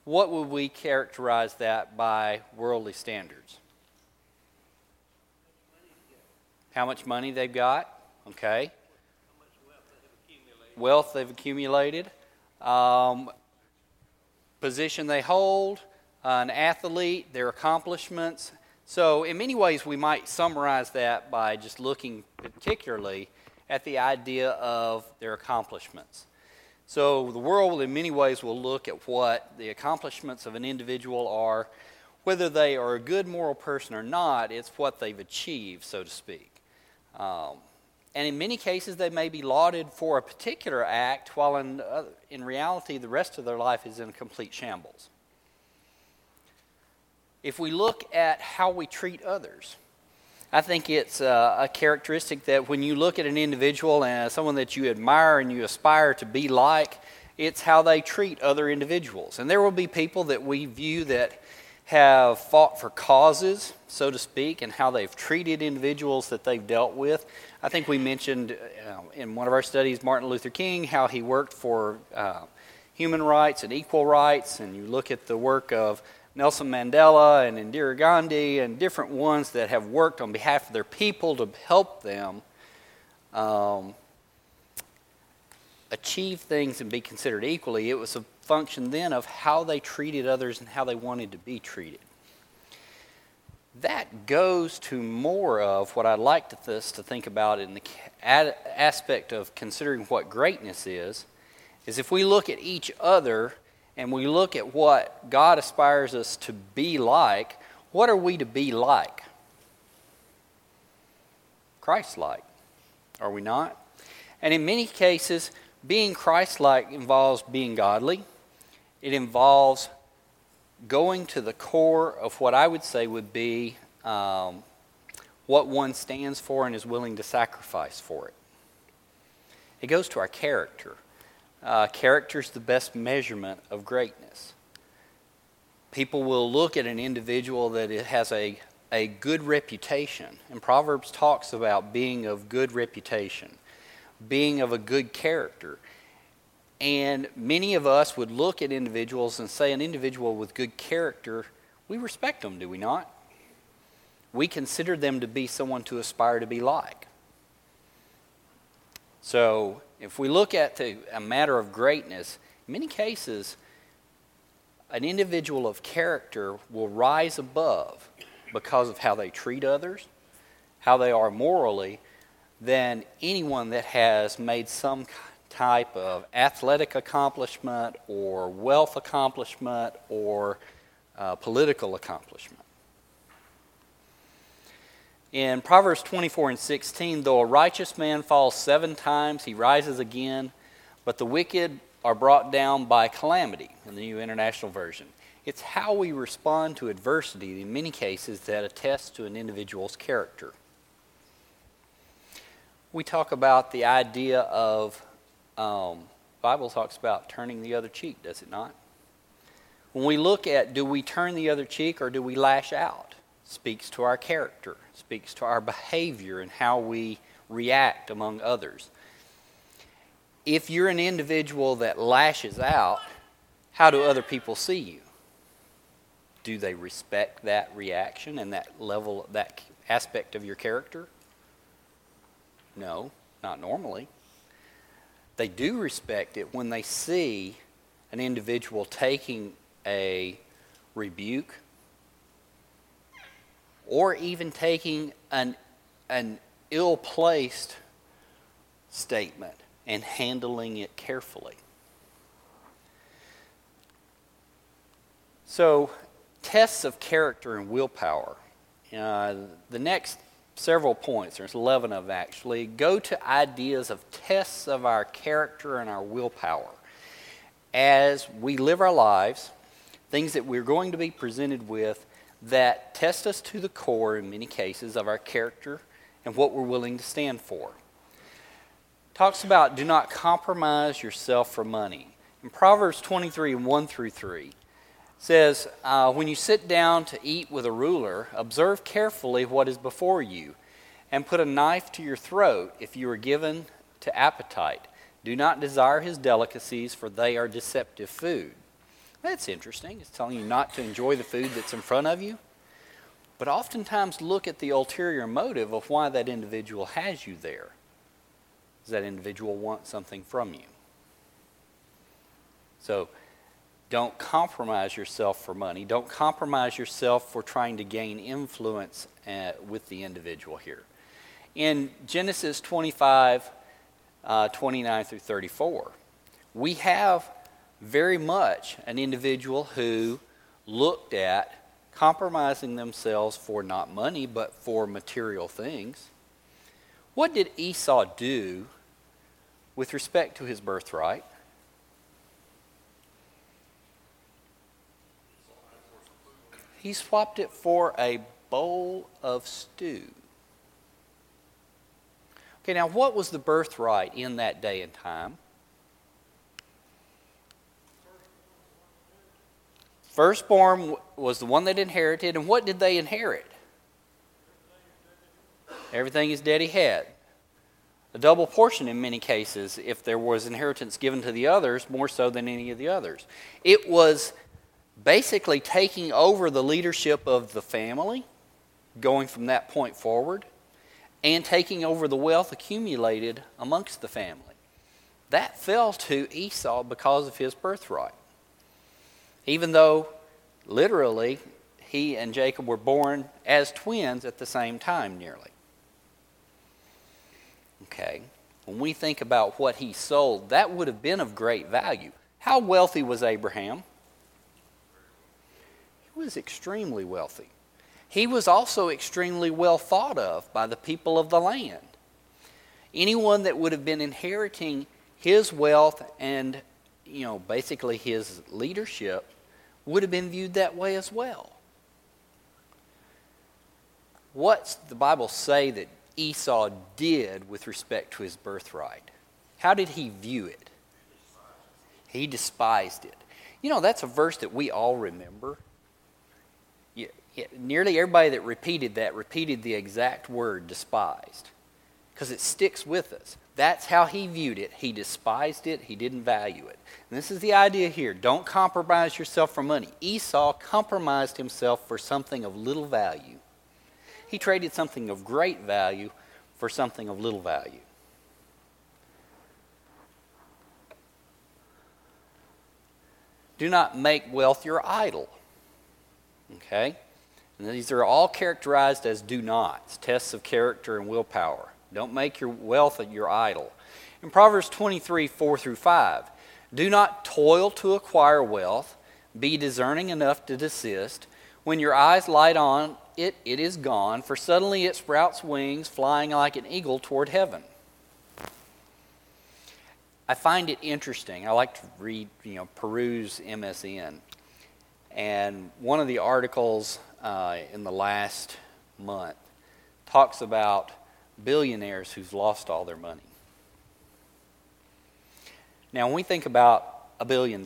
what would we characterize that by worldly standards? How much money they've got, okay. Wealth they've accumulated. Position they hold, an athlete, their accomplishments. So in many ways we might summarize that by just looking particularly at the idea of their accomplishments. So the world in many ways will look at what the accomplishments of an individual are. Whether they are a good moral person or not, it's what they've achieved, so to speak. And in many cases they may be lauded for a particular act, while in reality the rest of their life is in a complete shambles. If we look at how we treat others, I think it's a characteristic that when you look at an individual and someone that you admire and you aspire to be like, it's how they treat other individuals. And there will be people that we view that have fought for causes, so to speak, and how they've treated individuals that they've dealt with. I think we mentioned in one of our studies Martin Luther King, how he worked for human rights and equal rights, and you look at the work of Nelson Mandela and Indira Gandhi and different ones that have worked on behalf of their people to help them achieve things and be considered equally. It was a function then of how they treated others and how they wanted to be treated. That goes to more of what I'd like us to think about in the aspect of considering what greatness is if we look at each other and we look at what God aspires us to be like, what are we to be like? Christ-like, are we not? And in many cases, being Christ-like involves being godly. It involves going to the core of what I would say would be what one stands for and is willing to sacrifice for it. It goes to our character. Character is the best measurement of greatness. People will look at an individual that has a good reputation. And Proverbs talks about being of good reputation, being of a good character. And many of us would look at individuals and say an individual with good character, we respect them, do we not? We consider them to be someone to aspire to be like. So if we look at a matter of greatness, in many cases, an individual of character will rise above because of how they treat others, how they are morally, than anyone that has made some type of athletic accomplishment or wealth accomplishment or political accomplishment. In Proverbs 24:16, though a righteous man falls 7 times, he rises again, but the wicked are brought down by calamity, in the New International Version. It's how we respond to adversity in many cases that attests to an individual's character. We talk about the idea of, the Bible talks about turning the other cheek, does it not? When we look at do we turn the other cheek or do we lash out, speaks to our character, speaks to our behavior and how we react among others. If you're an individual that lashes out, how do other people see you? Do they respect that reaction and that level, that aspect of your character? No, not normally. They do respect it when they see an individual taking a rebuke or even taking an ill-placed statement and handling it carefully. So, tests of character and willpower. The next several points, there's 11 of them actually, go to ideas of tests of our character and our willpower. As we live our lives, things that we're going to be presented with that test us to the core in many cases of our character and what we're willing to stand for. Talks about do not compromise yourself for money. In Proverbs 23:1-3 says, when you sit down to eat with a ruler, observe carefully what is before you, and put a knife to your throat if you are given to appetite. Do not desire his delicacies, for they are deceptive food. That's interesting. It's telling you not to enjoy the food that's in front of you. But oftentimes look at the ulterior motive of why that individual has you there. Does that individual want something from you? So don't compromise yourself for money. Don't compromise yourself for trying to gain influence with the individual here. In Genesis 25, 29 through 34, we have very much an individual who looked at compromising themselves for not money but for material things. What did Esau do with respect to his birthright? He swapped it for a bowl of stew. Okay, now what was the birthright in that day and time? Firstborn was the one that inherited, and what did they inherit? Everything his daddy had. A double portion in many cases, if there was inheritance given to the others, more so than any of the others. It was basically taking over the leadership of the family, going from that point forward, and taking over the wealth accumulated amongst the family. That fell to Esau because of his birthright. Even though, literally, he and Jacob were born as twins at the same time, nearly. Okay, when we think about what he sold, that would have been of great value. How wealthy was Abraham? He was extremely wealthy. He was also extremely well thought of by the people of the land. Anyone that would have been inheriting his wealth and, basically his leadership would have been viewed that way as well. What's the Bible say that Esau did with respect to his birthright? How did he view it? He despised it. That's a verse that we all remember. Nearly everybody that repeated the exact word despised, because it sticks with us. That's how he viewed it. He despised it. He didn't value it. And this is the idea here. Don't compromise yourself for money. Esau compromised himself for something of little value. He traded something of great value for something of little value. Do not make wealth your idol. Okay? And these are all characterized as do nots, tests of character and willpower. Don't make your wealth your idol. In Proverbs 23, 4 through 5, do not toil to acquire wealth. Be discerning enough to desist. When your eyes light on it, it is gone, for suddenly it sprouts wings, flying like an eagle toward heaven. I find it interesting. I like to read, peruse MSN. And one of the articles in the last month talks about billionaires who've lost all their money. Now, when we think about $1 billion,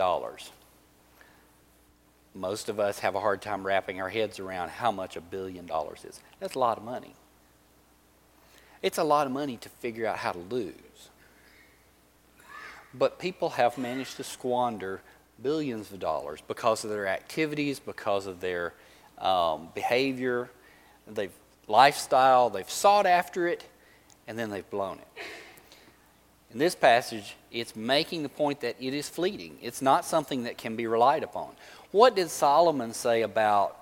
most of us have a hard time wrapping our heads around how much $1 billion is. That's a lot of money. It's a lot of money to figure out how to lose. But people have managed to squander billions of dollars because of their activities, because of their behavior, their lifestyle. They've sought after it, and then they've blown it. In this passage, it's making the point that it is fleeting. It's not something that can be relied upon. What did Solomon say about,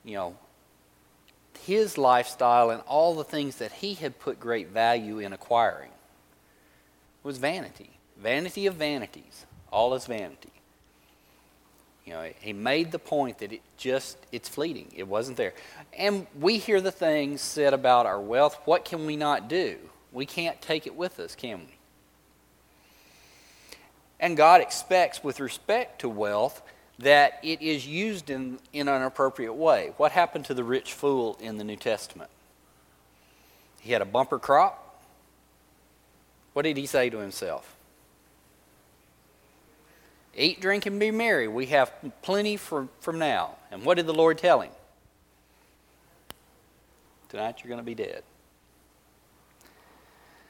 his lifestyle and all the things that he had put great value in acquiring? It was vanity. Vanity of vanities. All is vanity. He made the point that it's fleeting. It wasn't there. And we hear the things said about our wealth. What can we not do? We can't take it with us, can we? And God expects, with respect to wealth, that it is used in an appropriate way. What happened to the rich fool in the New Testament? He had a bumper crop. What did he say to himself? Eat, drink, and be merry. We have plenty from now. And what did the Lord tell him? Tonight you're going to be dead.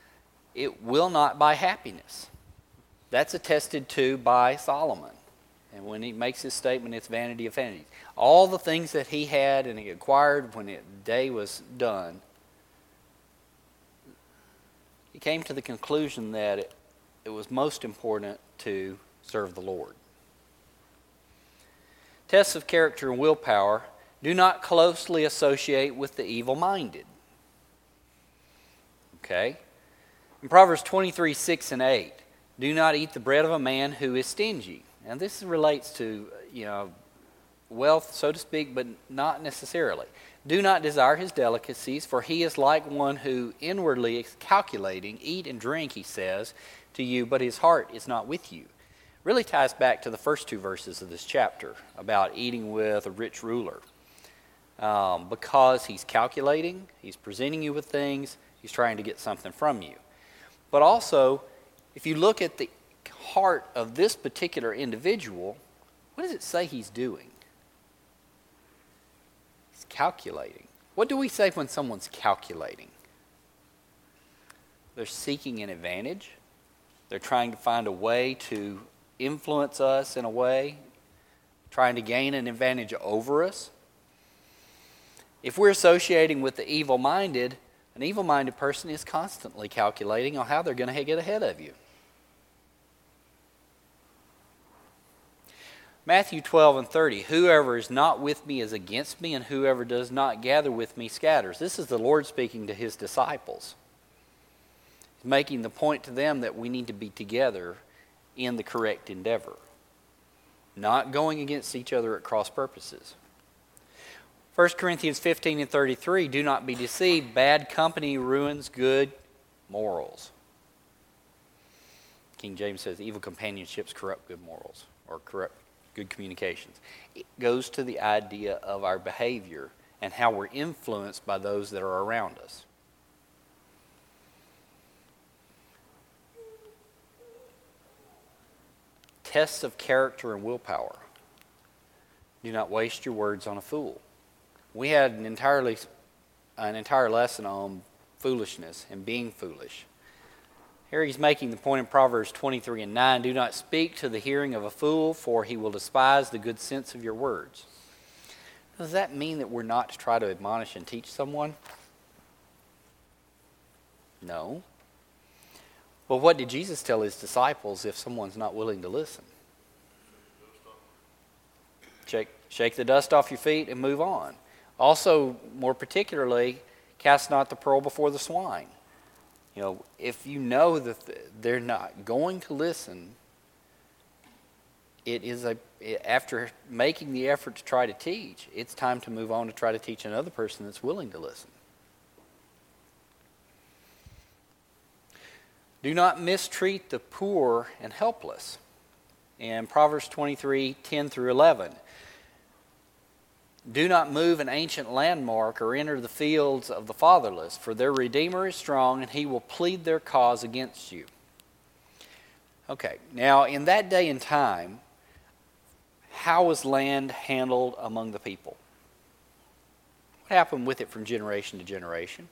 It will not buy happiness. That's attested to by Solomon. And when he makes his statement, it's vanity of vanities. All the things that he had and he acquired when the day was done, he came to the conclusion that it was most important to serve the Lord. Tests of character and willpower do not closely associate with the evil-minded. Okay? In Proverbs 23, 6 and 8, do not eat the bread of a man who is stingy. Now this relates to, wealth, so to speak, but not necessarily. Do not desire his delicacies, for he is like one who inwardly is calculating. Eat and drink, he says to you, but his heart is not with you. Really ties back to the first two verses of this chapter about eating with a rich ruler. Because he's calculating, he's presenting you with things, he's trying to get something from you. But also, if you look at the heart of this particular individual, what does it say he's doing? He's calculating. What do we say when someone's calculating? They're seeking an advantage. They're trying to find a way to influence us in a way, trying to gain an advantage over us. If we're associating with the evil-minded, an evil-minded person is constantly calculating on how they're going to get ahead of you. Matthew 12 and 30, whoever is not with me is against me, and whoever does not gather with me scatters. This is the Lord speaking to his disciples. He's making the point to them that we need to be together in the correct endeavor, not going against each other at cross purposes. 1 Corinthians 15 and 33, do not be deceived. Bad company ruins good morals. King James says evil companionships corrupt good morals, or corrupt good communications. It goes to the idea of our behavior and how we're influenced by those that are around us. Tests of character and willpower. Do not waste your words on a fool. We had an entire lesson on foolishness and being foolish. Here he's making the point in Proverbs 23 and 9, do not speak to the hearing of a fool, for he will despise the good sense of your words. Does that mean that we're not to try to admonish and teach someone? No. Well, what did Jesus tell his disciples if someone's not willing to listen? Shake the dust off your feet and move on. Also, more particularly, cast not the pearl before the swine. If you know that they're not going to listen, after making the effort to try to teach, it's time to move on to try to teach another person that's willing to listen. Do not mistreat the poor and helpless. In Proverbs 23, 10 through 11, do not move an ancient landmark or enter the fields of the fatherless, for their Redeemer is strong, and he will plead their cause against you. Okay, now in that day and time, how was land handled among the people? What happened with it from generation to generation?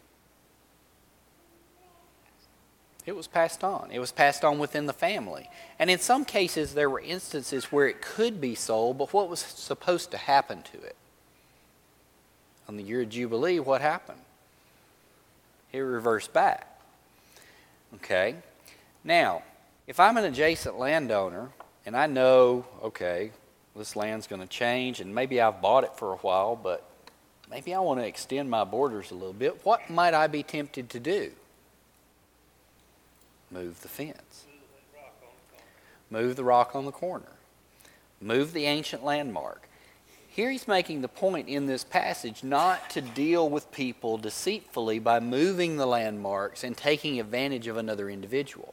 It was passed on. It was passed on within the family. And in some cases, there were instances where it could be sold, but what was supposed to happen to it? On the year of Jubilee, what happened? It reversed back. Okay? Now, if I'm an adjacent landowner and I know, okay, this land's going to change and maybe I've bought it for a while, but maybe I want to extend my borders a little bit, what might I be tempted to do? Move the fence. Move the rock on the corner. Move the ancient landmark. Here he's making the point in this passage not to deal with people deceitfully by moving the landmarks and taking advantage of another individual.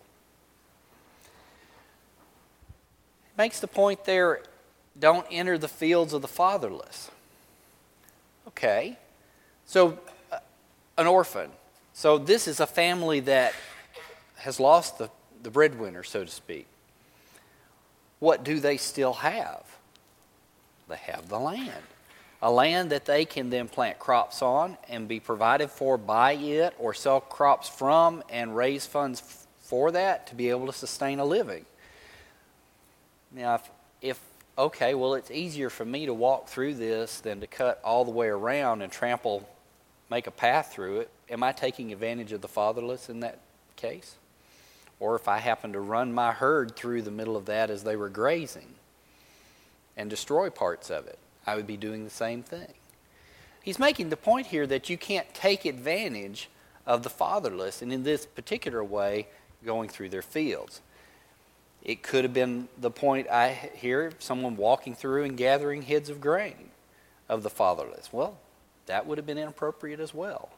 He makes the point there, don't enter the fields of the fatherless. Okay, so an orphan. So this is a family that has lost the breadwinner, so to speak. What do they still have? They have the land. A land that they can then plant crops on and be provided for by it, or sell crops from and raise funds for that to be able to sustain a living. Now, if okay, well, it's easier for me to walk through this than to cut all the way around and make a path through it. Am I taking advantage of the fatherless in that case? Or if I happen to run my herd through the middle of that as they were grazing and destroy parts of it, I would be doing the same thing. He's making the point here that you can't take advantage of the fatherless, and in this particular way, going through their fields. It could have been the point I hear, someone walking through and gathering heads of grain of the fatherless. Well, that would have been inappropriate as well.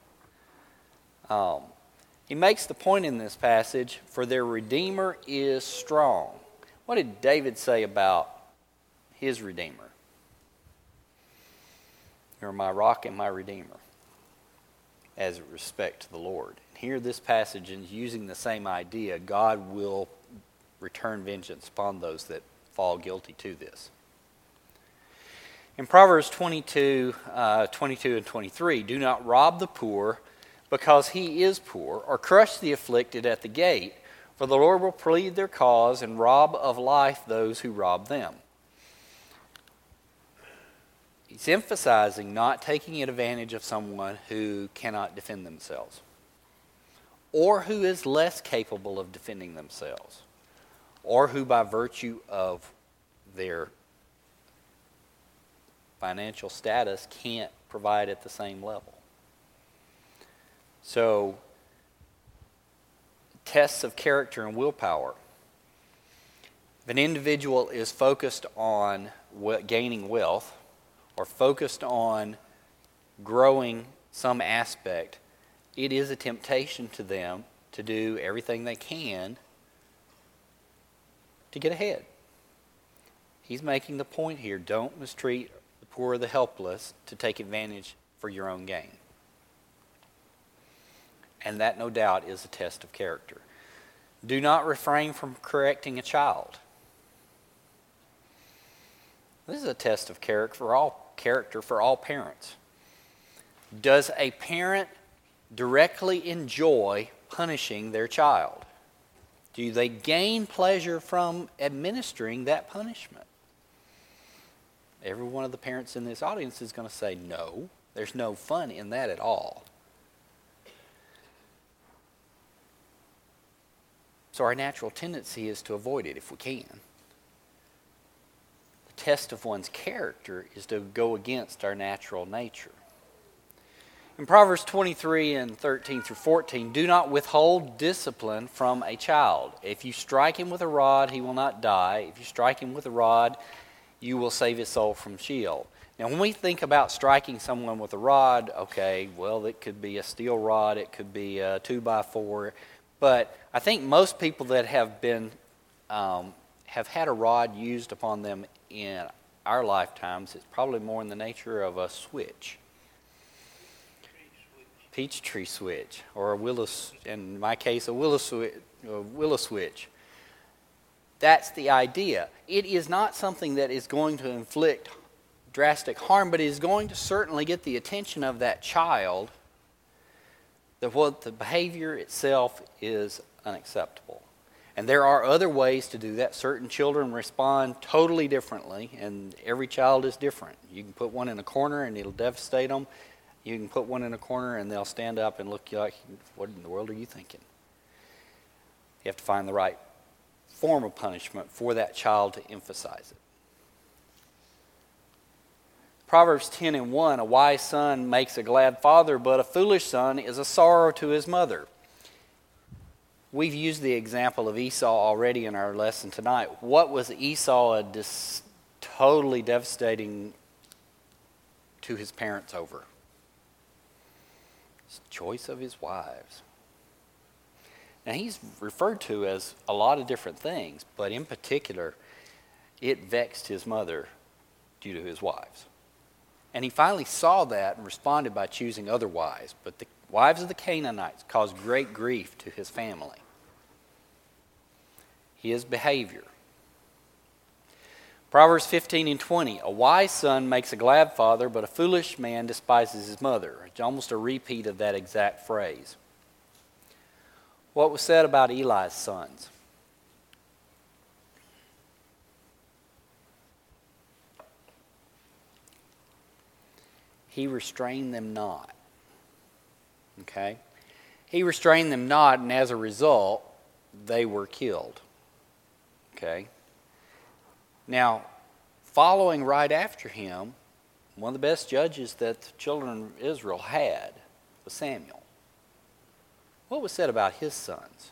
He makes the point in this passage, for their Redeemer is strong. What did David say about his Redeemer? You're my rock and my Redeemer, as it respects to the Lord. And here this passage is using the same idea. God will return vengeance upon those that fall guilty to this. In Proverbs 22 and 23, do not rob the poor because he is poor, or crush the afflicted at the gate, for the Lord will plead their cause and rob of life those who rob them. He's emphasizing not taking advantage of someone who cannot defend themselves, or who is less capable of defending themselves, or who by virtue of their financial status can't provide at the same level. So, tests of character and willpower. If an individual is focused on gaining wealth, or focused on growing some aspect, it is a temptation to them to do everything they can to get ahead. He's making the point here, don't mistreat the poor or the helpless to take advantage for your own gain. And that, no doubt, is a test of character. Do not refrain from correcting a child. This is a test of character for all parents. Does a parent directly enjoy punishing their child? Do they gain pleasure from administering that punishment? Every one of the parents in this audience is going to say no. There's no fun in that at all. So our natural tendency is to avoid it if we can. The test of one's character is to go against our natural nature. In Proverbs 23 and 13 through 14, do not withhold discipline from a child. If you strike him with a rod, he will not die. If you strike him with a rod, you will save his soul from Sheol. Now, when we think about striking someone with a rod, okay, well, it could be a steel rod, it could be a 2x4, but I think most people that have been have had a rod used upon them in our lifetimes, it's probably more in the nature of a switch. Peach tree switch, or a willow, in my case, a willow switch. That's the idea. It is not something that is going to inflict drastic harm, but it is going to certainly get the attention of that child that what the behavior itself is unacceptable. And there are other ways to do that. Certain children respond totally differently, and every child is different. You can put one in a corner and it'll devastate them. You can put one in a corner and they'll stand up and look like, what in the world are you thinking? You have to find the right form of punishment for that child to emphasize it. Proverbs 10 and 1, a wise son makes a glad father, but a foolish son is a sorrow to his mother. We've used the example of Esau already in our lesson tonight. What was Esau totally devastating to his parents over? His choice of his wives. Now, he's referred to as a lot of different things, but in particular, it vexed his mother due to his wives. And he finally saw that and responded by choosing other wives. But the wives of the Canaanites caused great grief to his family. His behavior. Proverbs 15 and 20, a wise son makes a glad father, but a foolish man despises his mother. It's almost a repeat of that exact phrase. What was said about Eli's sons? he restrained them not. Okay? He restrained them not, and as a result, they were killed. Okay? Now, following right after him, one of the best judges that the children of Israel had was Samuel. What was said about his sons?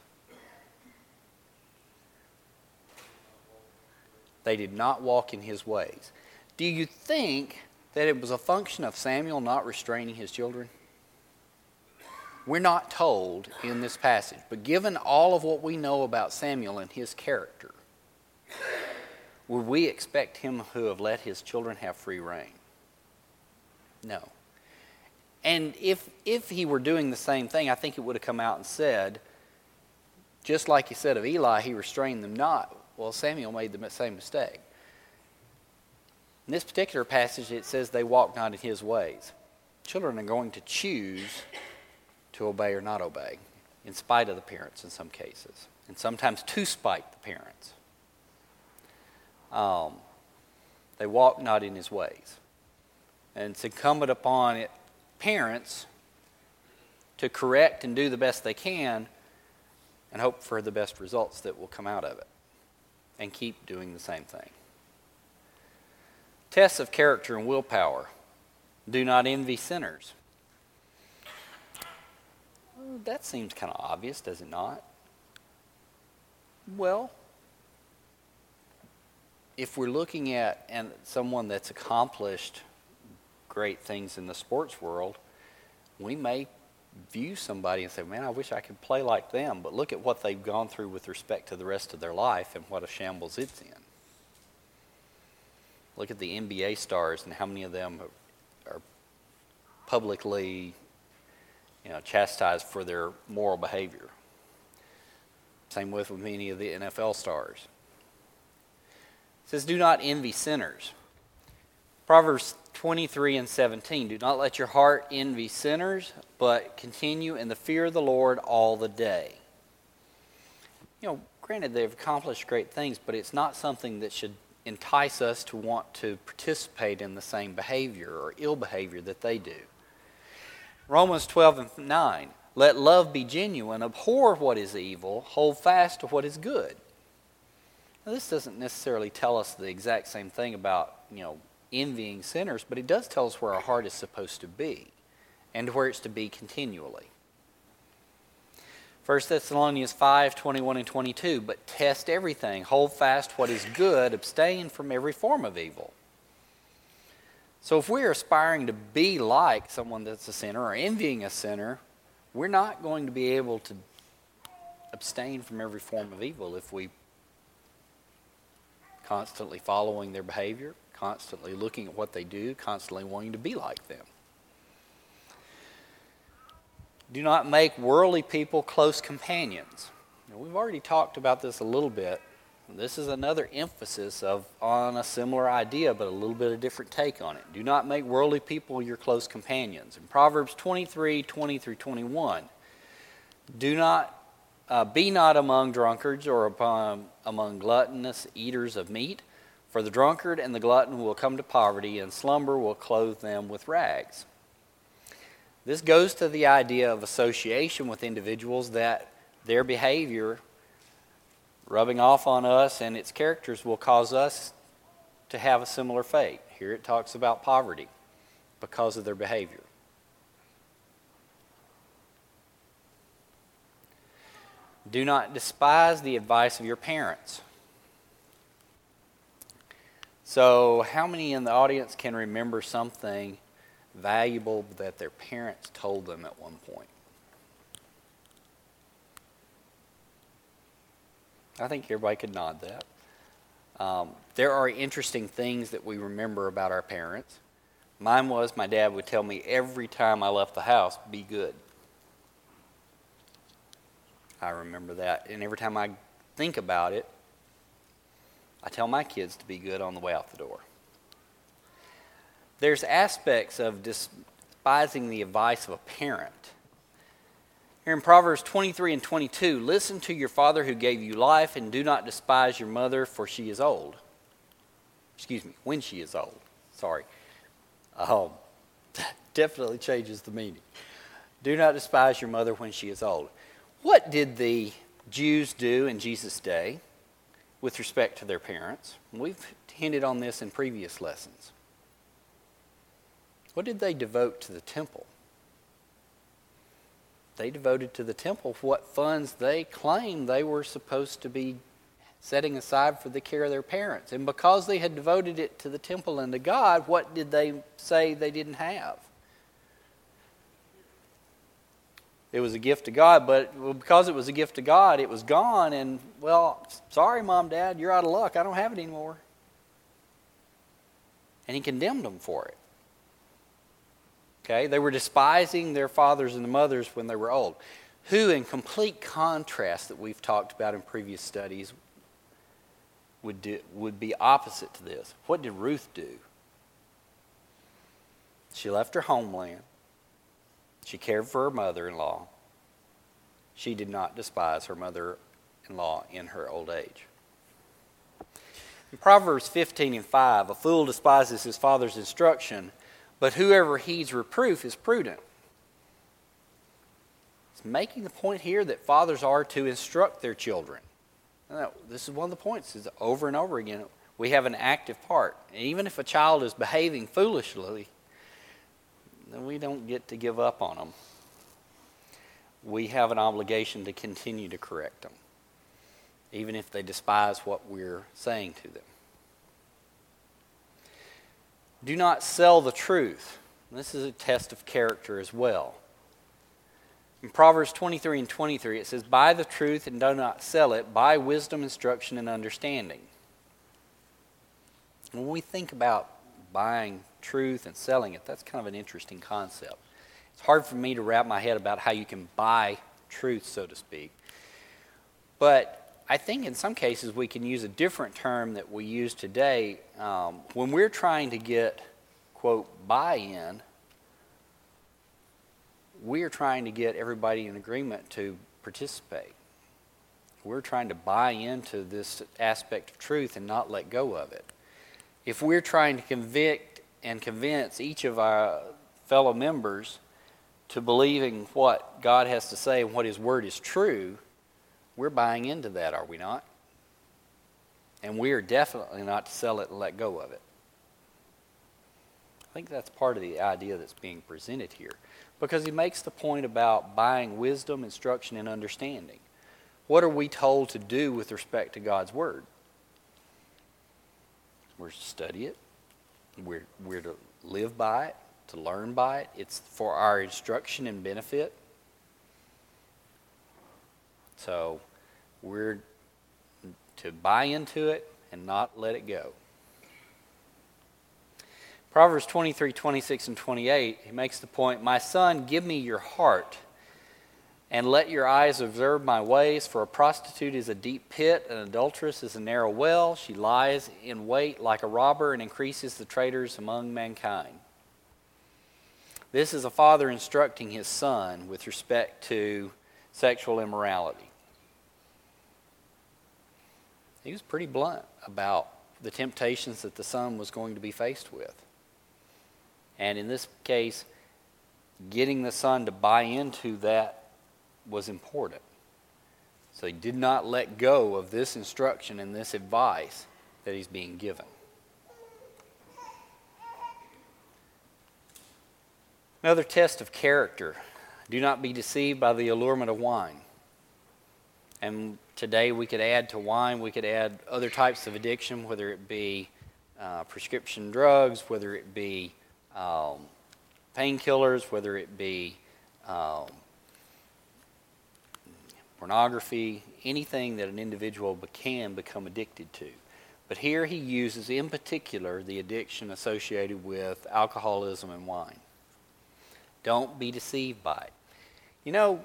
They did not walk in his ways. Do you think that it was a function of Samuel not restraining his children? We're not told in this passage, but given all of what we know about Samuel and his character, would we expect him to have let his children have free rein? No. And if he were doing the same thing, I think it would have come out and said, just like he said of Eli, he restrained them not. Well, Samuel made the same mistake. In this particular passage, it says they walk not in his ways. Children are going to choose to obey or not obey, in spite of the parents in some cases, and sometimes to spite the parents. They walk not in his ways. And it's incumbent upon parents to correct and do the best they can and hope for the best results that will come out of it, and keep doing the same thing. Tests of character and willpower. Do not envy sinners. Well, that seems kind of obvious, does it not? Well, if we're looking at someone that's accomplished great things in the sports world, we may view somebody and say, man, I wish I could play like them, but look at what they've gone through with respect to the rest of their life and what a shambles it's in. Look at the NBA stars and how many of them are publicly, chastised for their moral behavior. Same with many of the NFL stars. It says, do not envy sinners. Proverbs 23:17, do not let your heart envy sinners, but continue in the fear of the Lord all the day. Granted, they've accomplished great things, but it's not something that should entice us to want to participate in the same behavior or ill behavior that they do. Romans 12:9, let love be genuine, abhor what is evil, hold fast to what is good. Now, this doesn't necessarily tell us the exact same thing about, envying sinners, but it does tell us where our heart is supposed to be and where it's to be continually. 1 Thessalonians 5:21 and 22, but test everything, hold fast what is good, abstain from every form of evil. So if we're aspiring to be like someone that's a sinner or envying a sinner, we're not going to be able to abstain from every form of evil if we constantly following their behavior, constantly looking at what they do, constantly wanting to be like them. Do not make worldly people close companions. Now, we've already talked about this a little bit. This is another emphasis on a similar idea, but a little bit of different take on it. Do not make worldly people your close companions. In Proverbs 23:20 through 21, do not be not among drunkards or among gluttonous eaters of meat, for the drunkard and the glutton will come to poverty, and slumber will clothe them with rags. This goes to the idea of association with individuals, that their behavior rubbing off on us and its characters will cause us to have a similar fate. Here it talks about poverty because of their behavior. Do not despise the advice of your parents. So, how many in the audience can remember something valuable that their parents told them at one point? I think everybody could nod that. There are interesting things that we remember about our parents. Mine was my dad would tell me every time I left the house, be good. I remember that. And every time I think about it, I tell my kids to be good on the way out the door. There's aspects of despising the advice of a parent. Here in Proverbs 23 and 22, listen to your father who gave you life, and do not despise your mother, for she is old. When she is old. Sorry. definitely changes the meaning. Do not despise your mother when she is old. What did the Jews do in Jesus' day with respect to their parents? We've hinted on this in previous lessons. What did they devote to the temple? They devoted to the temple what funds they claimed they were supposed to be setting aside for the care of their parents. And because they had devoted it to the temple and to God, what did they say they didn't have? It was a gift to God, but because it was a gift to God, it was gone. And, well, sorry, Mom, Dad, you're out of luck. I don't have it anymore. And he condemned them for it. Okay, they were despising their fathers and mothers when they were old. Who, in complete contrast that we've talked about in previous studies, would be opposite to this? What did Ruth do? She left her homeland. She cared for her mother-in-law. She did not despise her mother-in-law in her old age. In Proverbs 15:5, a fool despises his father's instruction, but whoever heeds reproof is prudent. It's making the point here that fathers are to instruct their children. Now, this is one of the points. Is over and over again, we have an active part. And even if a child is behaving foolishly, then we don't get to give up on them. We have an obligation to continue to correct them, even if they despise what we're saying to them. Do not sell the truth. This is a test of character as well. In Proverbs 23:23, it says, buy the truth and do not sell it. Buy wisdom, instruction, and understanding. When we think about buying truth and selling it, that's kind of an interesting concept. It's hard for me to wrap my head about how you can buy truth, so to speak. But I think in some cases we can use a different term that we use today. When we're trying to get, quote, buy-in, we're trying to get everybody in agreement to participate. We're trying to buy into this aspect of truth and not let go of it. If we're trying to convict and convince each of our fellow members to believing what God has to say and what His Word is true, we're buying into that, are we not? And we are definitely not to sell it and let go of it. I think that's part of the idea that's being presented here, because he makes the point about buying wisdom, instruction, and understanding. What are we told to do with respect to God's Word? We're to study it. We're to live by it, to learn by it. It's for our instruction and benefit. So we're to buy into it and not let it go. Proverbs 23:26 and 28, he makes the point, my son, give me your heart, and let your eyes observe my ways, for a prostitute is a deep pit, an adulteress is a narrow well. She lies in wait like a robber and increases the traitors among mankind. This is a father instructing his son with respect to sexual immorality. He was pretty blunt about the temptations that the son was going to be faced with. And in this case, getting the son to buy into that was important. So he did not let go of this instruction and this advice that he's being given. Another test of character. Do not be deceived by the allurement of wine. And today we could add to wine, we could add other types of addiction, whether it be prescription drugs, whether it be painkillers, whether it be pornography, anything that an individual can become addicted to. But here he uses in particular the addiction associated with alcoholism and wine. Don't be deceived by it. You know,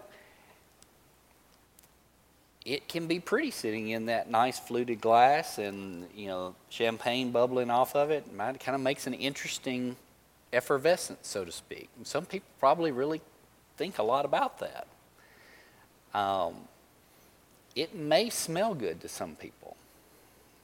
it can be pretty sitting in that nice fluted glass and, champagne bubbling off of it. It kind of makes an interesting effervescence, so to speak. And some people probably really think a lot about that. It may smell good to some people,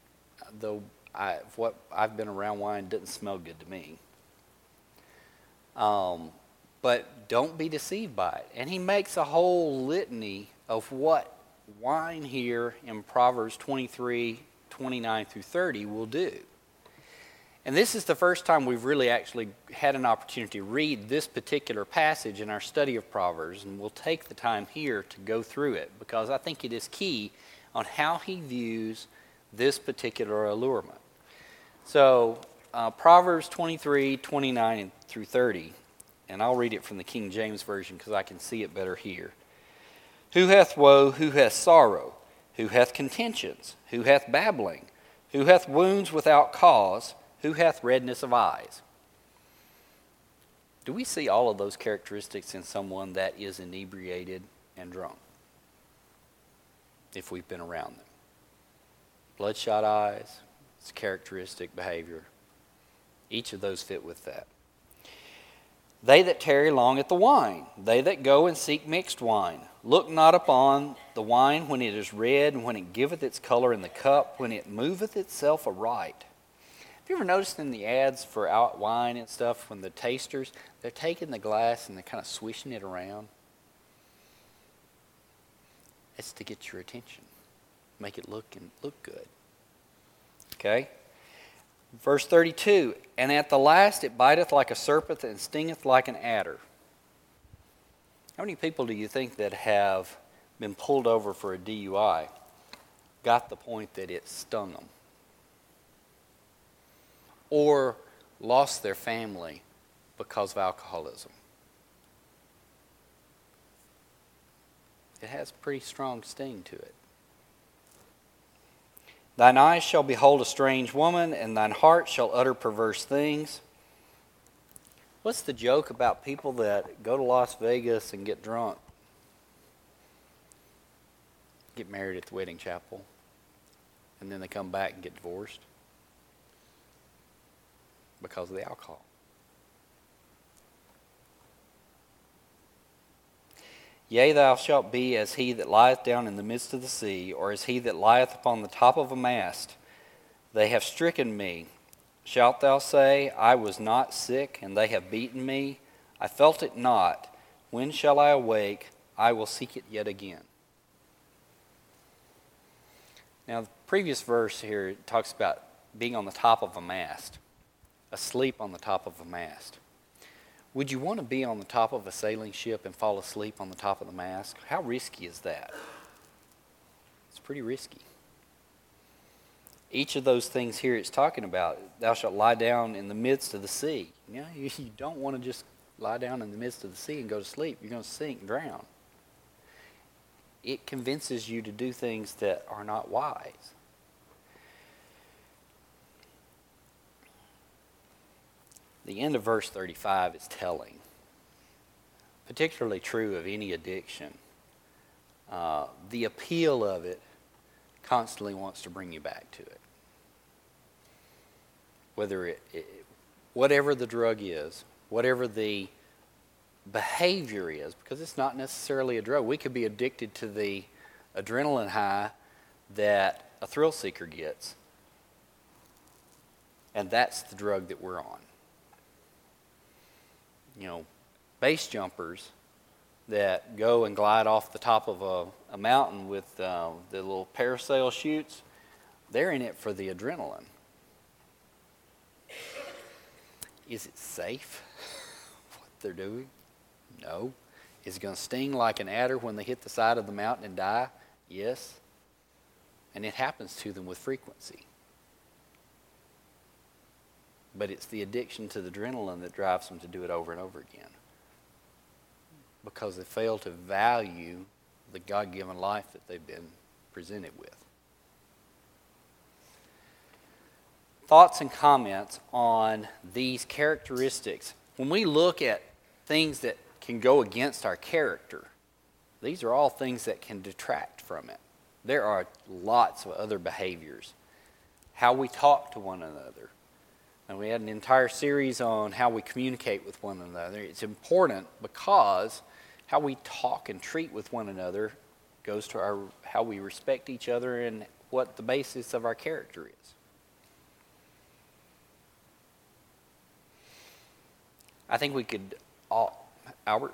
though what I've been around wine doesn't smell good to me. But don't be deceived by it. And he makes a whole litany of what wine here in Proverbs 23, 29 through 30 will do. And this is the first time we've really actually had an opportunity to read this particular passage in our study of Proverbs, and we'll take the time here to go through it because I think it is key on how he views this particular allurement. So, Proverbs 23, 29 through 30, and I'll read it from the King James Version because I can see it better here. Who hath woe, who hath sorrow, who hath contentions, who hath babbling, who hath wounds without cause, who hath redness of eyes? Do we see all of those characteristics in someone that is inebriated and drunk? If we've been around them. Bloodshot eyes, it's characteristic behavior. Each of those fit with that. They that tarry long at the wine, they that go and seek mixed wine, look not upon the wine when it is red, and when it giveth its color in the cup, when it moveth itself aright. Have you ever noticed in the ads for out wine and stuff, when the tasters, they're taking the glass and they're kind of swishing it around? It's to get your attention. Make it look good. Okay? Verse 32, and at the last it biteth like a serpent and stingeth like an adder. How many people do you think that have been pulled over for a DUI got the point that it stung them? Or lost their family because of alcoholism? It has a pretty strong sting to it. Thine eyes shall behold a strange woman, and thine heart shall utter perverse things. What's the joke about people that go to Las Vegas and get drunk, get married at the wedding chapel, and then they come back and get divorced? Because of the alcohol. Yea, thou shalt be as he that lieth down in the midst of the sea, or as he that lieth upon the top of a mast. They have stricken me. Shalt thou say, I was not sick, and they have beaten me? I felt it not. When shall I awake? I will seek it yet again. Now, the previous verse here talks about being on the top of a mast. Asleep on the top of a mast. Would you want to be on the top of a sailing ship and fall asleep on the top of the mast? How risky is that? It's pretty risky. Each of those things here it's talking about, thou shalt lie down in the midst of the sea. You know, you don't want to just lie down in the midst of the sea and go to sleep. You're going to sink and drown. It convinces you to do things that are not wise. The end of verse 35 is telling, particularly true of any addiction. The appeal of it constantly wants to bring you back to it. Whatever the drug is, whatever the behavior is, because it's not necessarily a drug. We could be addicted to the adrenaline high that a thrill seeker gets, and that's the drug that we're on. You know, base jumpers that go and glide off the top of a mountain with the little parasail chutes, they're in it for the adrenaline. Is it safe, what they're doing? No. Is it going to sting like an adder when they hit the side of the mountain and die? Yes. And it happens to them with frequency. But it's the addiction to the adrenaline that drives them to do it over and over again. Because they fail to value the God-given life that they've been presented with. Thoughts and comments on these characteristics. When we look at things that can go against our character, these are all things that can detract from it. There are lots of other behaviors. How we talk to one another. And we had an entire series on how we communicate with one another. It's important because how we talk and treat with one another goes to how we respect each other and what the basis of our character is. I think we could all, Albert?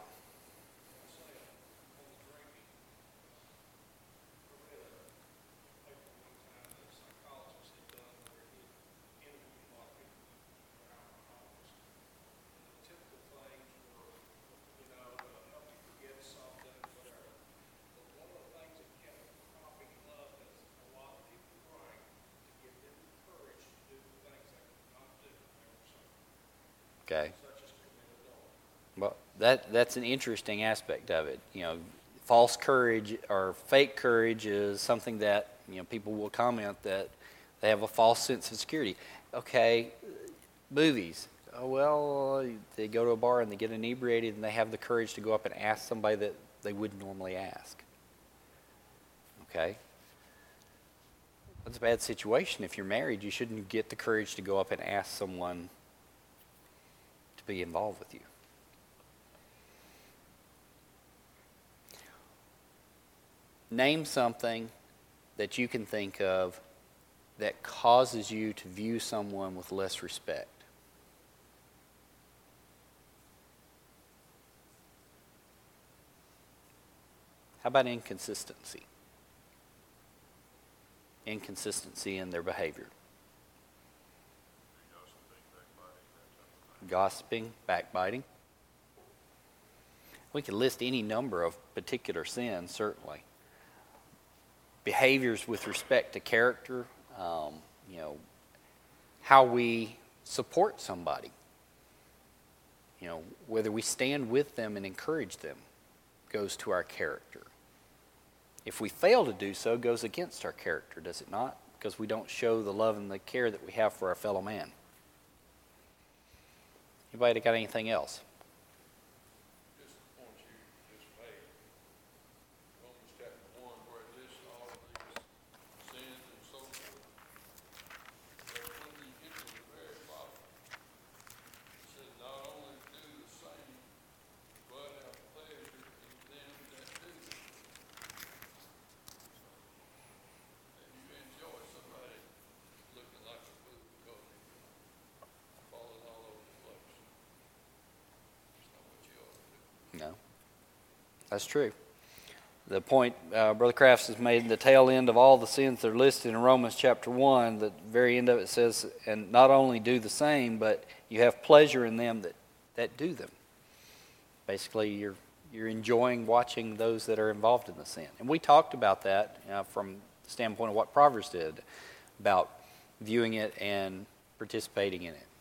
Okay. Well, that's an interesting aspect of it. False courage or fake courage is something that people will comment that they have a false sense of security. Okay, movies. Oh, well, they go to a bar and they get inebriated and they have the courage to go up and ask somebody that they wouldn't normally ask. Okay. That's a bad situation. If you're married, you shouldn't get the courage to go up and ask someone to be involved with you. Name something that you can think of that causes you to view someone with less respect. How about inconsistency? Inconsistency in their behavior. Gossiping, backbiting. We can list any number of particular sins, certainly. Behaviors with respect to character, how we support somebody. Whether we stand with them and encourage them goes to our character. If we fail to do so, it goes against our character, does it not? Because we don't show the love and the care that we have for our fellow man. Anybody got anything else? Just the point you just made. Romans chapter 1, where it lists all of these sins and so forth. But when you get to the very bottom, it says, not only do the same, but have pleasure in them that do. And you enjoy somebody looking like a fool because you're falling all over the place. That's not what you ought to do. No. That's true. The point Brother Crafts has made, the tail end of all the sins that are listed in Romans chapter 1, the very end of it says, and not only do the same, but you have pleasure in them that do them. Basically, you're enjoying watching those that are involved in the sin. And we talked about that from the standpoint of what Proverbs did, about viewing it and participating in it.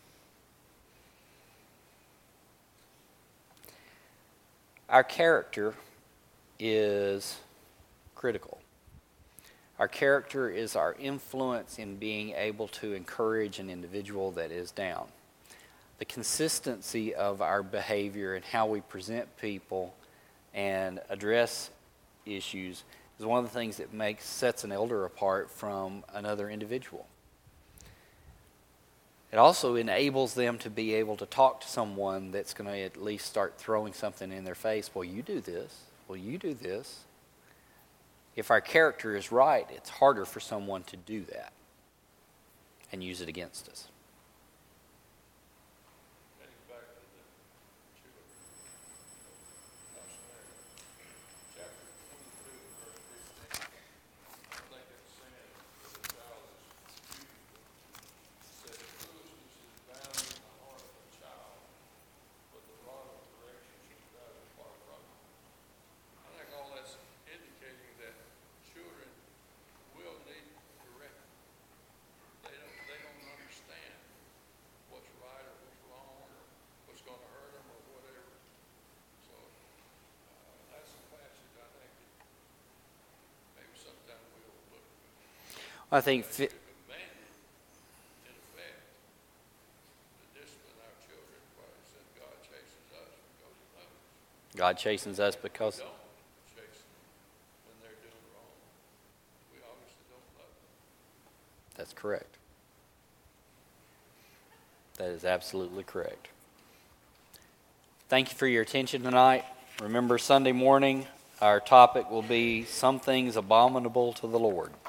Our character is critical. Our character is our influence in being able to encourage an individual that is down. The consistency of our behavior and how we present people and address issues is one of the things that sets an elder apart from another individual. It also enables them to be able to talk to someone that's going to at least start throwing something in their face. Well, you do this. Well, you do this. If our character is right, it's harder for someone to do that and use it against us. Getting back to the children, our scenario, chapter 22, verse 15, I think it's saying that the child is beautiful. It says, foolishness is bound in the heart of a child, but the rod of correction shall drive it far from him. I think all that's indicating that children will need correcting. They don't understand what's right or what's wrong or what's going to hurt them or whatever. So that's a passage I think that maybe sometime we overlook. I think It's a commandment, in effect, to discipline our children. But it said God chases us because he loves us. God chastens us because We don't chase them when they're doing wrong. We obviously don't love them. that's correct. That is absolutely correct. Thank you for your attention tonight. Remember, Sunday morning, our topic will be Some Things Abominable to the Lord.